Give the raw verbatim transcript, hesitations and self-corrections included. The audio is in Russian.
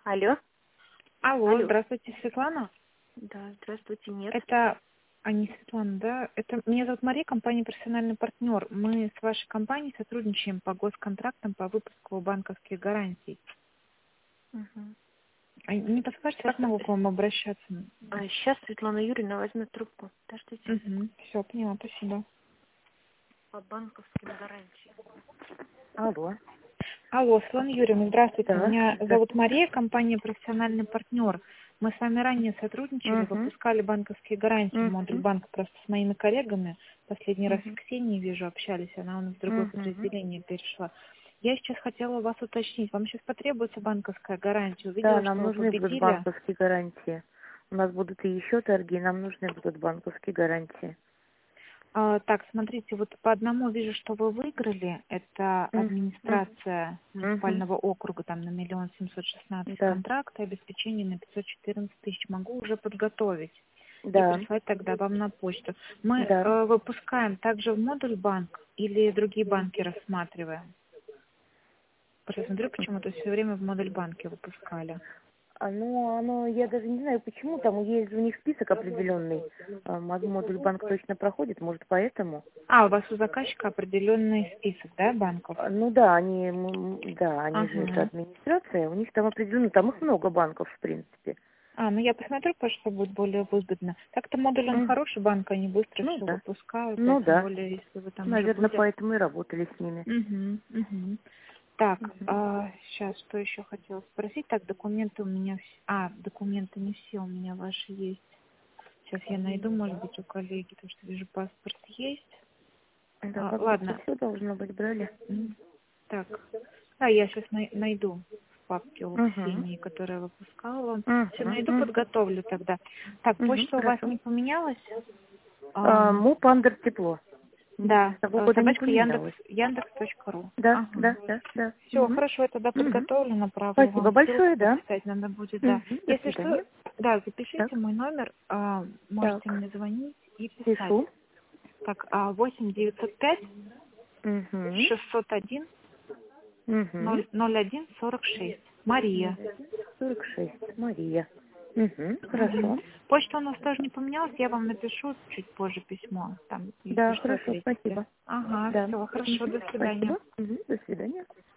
Алло. Алло, Алло. здравствуйте, Светлана. Да, здравствуйте, нет. Это, а не Светлана, да? Это меня зовут Мария, компания «Профессиональный партнер». Мы с вашей компанией сотрудничаем по госконтрактам по выпуску банковских гарантий. Угу. А не подскажете, Сейчас, как могу к вам обращаться? а, сейчас Светлана Юрьевна возьмет трубку. Подождите. Угу. Все, поняла, спасибо. По банковским гарантиям. Алло. Алло, Светлана Юрьевна, здравствуйте. Да, Меня да. зовут Мария, компания «Профессиональный партнер». Мы с вами ранее сотрудничали, Угу. выпускали банковские гарантии, модуль Угу. банка просто с моими коллегами. Последний раз с Угу. Ксенией, вижу, общались, она у нас в другое Угу. подразделение перешла. Я сейчас хотела у вас уточнить, вам сейчас потребуется банковская гарантия? Да, Увидела, нам что вы нужны будут победили. банковские гарантии. У нас будут и еще торги, нам нужны будут банковские гарантии. А, так, смотрите, вот по одному вижу, что вы выиграли. Это Угу. администрация Угу. муниципального округа там на миллион семьсот шестнадцать Да, контракт, обеспечение на пятьсот четырнадцать тысяч. Могу уже подготовить и да, прислать тогда вам на почту. Мы да. э, выпускаем также в модуль банк или другие банки рассматриваем? Просто смотрю, почему-то все время в модуль банке выпускали. А, ну, оно, я даже не знаю, почему, там есть у них список определенный. А, мод- модуль банк точно проходит, может, поэтому. А, у вас у заказчика определенный список, да, банков? А, Ну да, они, м, да, они же это Ага. администрация, у них там определенно, там их много банков, в принципе. А, ну я посмотрю, потому что будет более выгодно. Так-то модуль он М, хороший, банк, они быстро Ну все да, выпускают, а ну тем да. более, если вы там уже Наверное, были. поэтому и работали с ними. Угу, угу. Так, Мгм. а, сейчас, что еще хотела спросить? Так, документы у меня... вс- А, документы не все у меня ваши есть. Сейчас я найду, может быть, у коллеги, потому что вижу, паспорт есть. Да, А, как будто ладно, все должно быть, брали. м, так. Да, я сейчас найду в папке у Угу. Ксении, которая выпускала. Все, Угу. найду, Угу. подготовлю тогда. Так, Угу. почта у вас Хорошо. не поменялась? А, Ам, Му Пандер тепло. М, да, С того э, года не собачка Яндекс, поменялось. Яндекс.ру. Да, Ага. да, да, да. Все, Угу. хорошо, я тогда Угу. подготовлю, направлю Спасибо вам большое, ссылку, да. записать надо будет, да. Угу. До Если что, свидания. да, запишите Так, мой номер, а, можете так. мне звонить и писать. Пишу. Так, а, восемь девятьсот пять Угу. шестьсот один Угу. ноль ноль один сорок шесть. Мария. ноль один сорок шесть. Мария. Угу. Мгм. Хорошо. Почта у нас тоже не поменялась, я вам напишу чуть позже письмо, там, если Да, что, хорошо, ответите. спасибо. Ага, Да. все, хорошо, Угу. до свидания. Спасибо. Угу. До свидания.